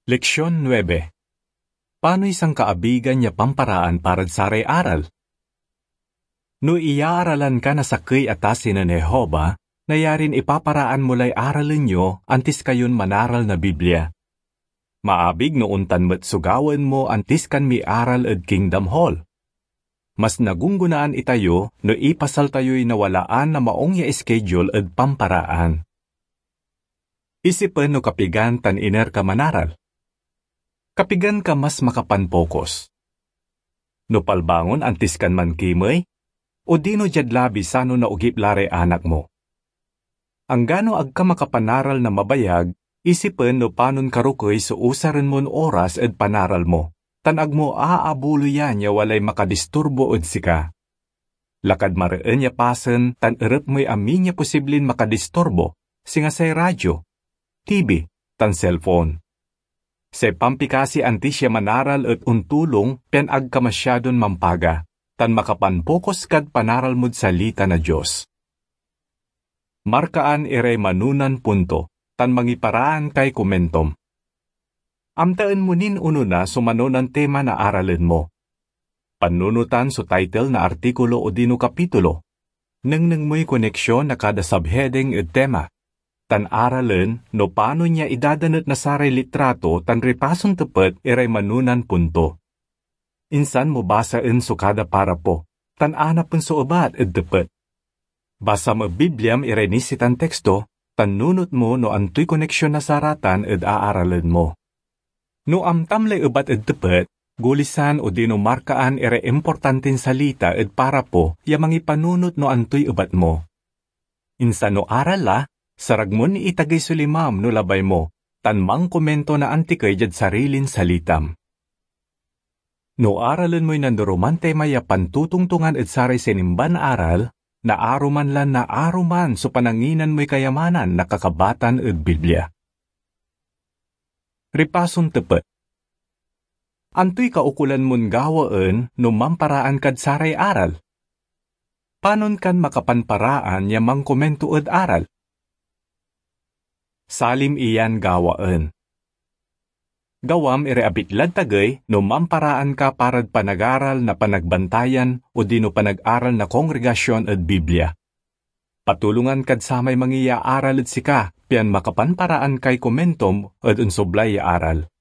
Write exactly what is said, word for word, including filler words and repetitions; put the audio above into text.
Leksyon nueve. Paano isang kaabigan niya pamparaan para sa aral? No iaaralan ka na sakay atasin ng Jehova, nayarin ipaparaan mulay aralin nyo antis kayon manaral na Biblia. Maabig no untan met sugawan mo antis kan mi aral ed Kingdom Hall. Mas nagunggunaan itayo no ipasal tayo'y nawalaan na maong ya schedule ed pamparaan. Isipen no kapigan tan iner ka manaral. Kapigan ka mas makapanpokos. No palbangon antis kan man kimay, o dino jadlabi sano na ugip lare anak mo. Ang gano ag ka makapanaral na mabayag, isipen no panon karukoy so usaren mon oras ed panaral mo, tanag mo aabulo yan ya walay makadisturbo ed sika. Lakad mareen ya pasen tan erep mo'y amin ya posiblin makadisturbo, singa say radyo, T V, tan cellphone. Sa pampikasi antis ya manaral at untulong pen ag ka masyadon mampaga, tan makapanpokos kad panaral mo'd salita na Diyos. Markaan ire manunan punto, tan mangiparaan kay komentom. Amtaan mo nin uno na sumano ng tema na aralin mo. Panunutan so title na artikulo o dino kapitulo. Nang nang mo'y koneksyon na kada subheading ed tema. Tan aralin no paano niya idadanat na saray litrato tan ripason tepet ire manunan punto. Insan mo basain so kada para po, tan anapon so ubat ed tepet. Basa mo Bibliam ire nisitan teksto, tan nunot mo no antoy koneksyon na saratan ed aaralin mo. No amtamlay ubat ed tepet, gulisan o dino markaan ire importantin salita ed para po ya mangipanunot no antoy ubat mo. Insan no aral la, saragmon ni itagay sulimam no labay mo, tan mang komento na antikay jad sarilin salitam. No aralin mo'y nanduruman tema ya pantutungtungan ed saray sinimban aral, na aruman lan na aruman so pananginan mo'y kayamanan na kakabatan ed Biblia. Ripason tepet. Antoy kaukulan mon gawaan no mamparaan kad saray aral? Panon kan makapanparaan ya mang komento ed aral? Salim iyan gawaan. Gawam ire abitlad tagay no mamparaan ka parad panag-aral na panagbantayan o dino panag-aral na kongregasyon ed Biblia. Patulungan kad samay mangiya aral ed sika, pian makapanparaan kay komentom ed unsoblay ya aral.